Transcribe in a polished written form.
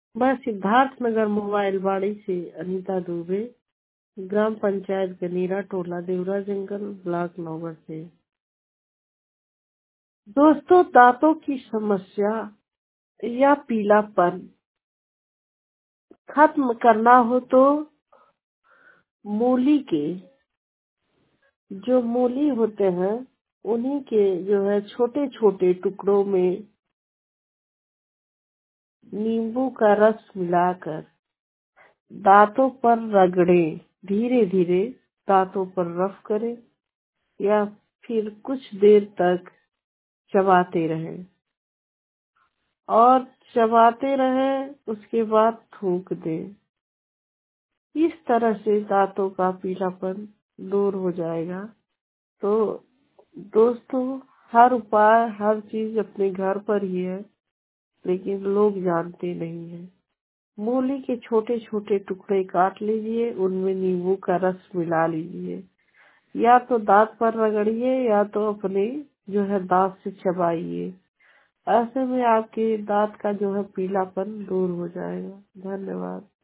मैं सिद्धार्थ नगर मोबाइल बाड़ी से अनीता दुबे, ग्राम पंचायत गनीरा, टोला देवरा जंगल, ब्लॉक नौगढ़ से। दोस्तों, दांतों की समस्या या पीलापन खत्म करना हो तो मूली के जो मूली होते हैं उन्हीं के जो है छोटे छोटे टुकड़ों में नींबू का रस मिलाकर दांतों पर रगड़ें। धीरे धीरे दांतों पर रफ करें या फिर कुछ देर तक चबाते रहें और चबाते रहें, उसके बाद थूक दें। इस तरह से दांतों का पीलापन दूर हो जाएगा। तो दोस्तों, हर उपाय हर चीज अपने घर पर ही है, लेकिन लोग जानते नहीं हैं। मूली के छोटे छोटे टुकड़े काट लीजिए, उनमें नींबू का रस मिला लीजिए, या तो दांत पर रगड़िए या तो अपने जो है दांत से चबाइए। ऐसे में आपके दांत का जो है पीलापन दूर हो जाएगा। धन्यवाद।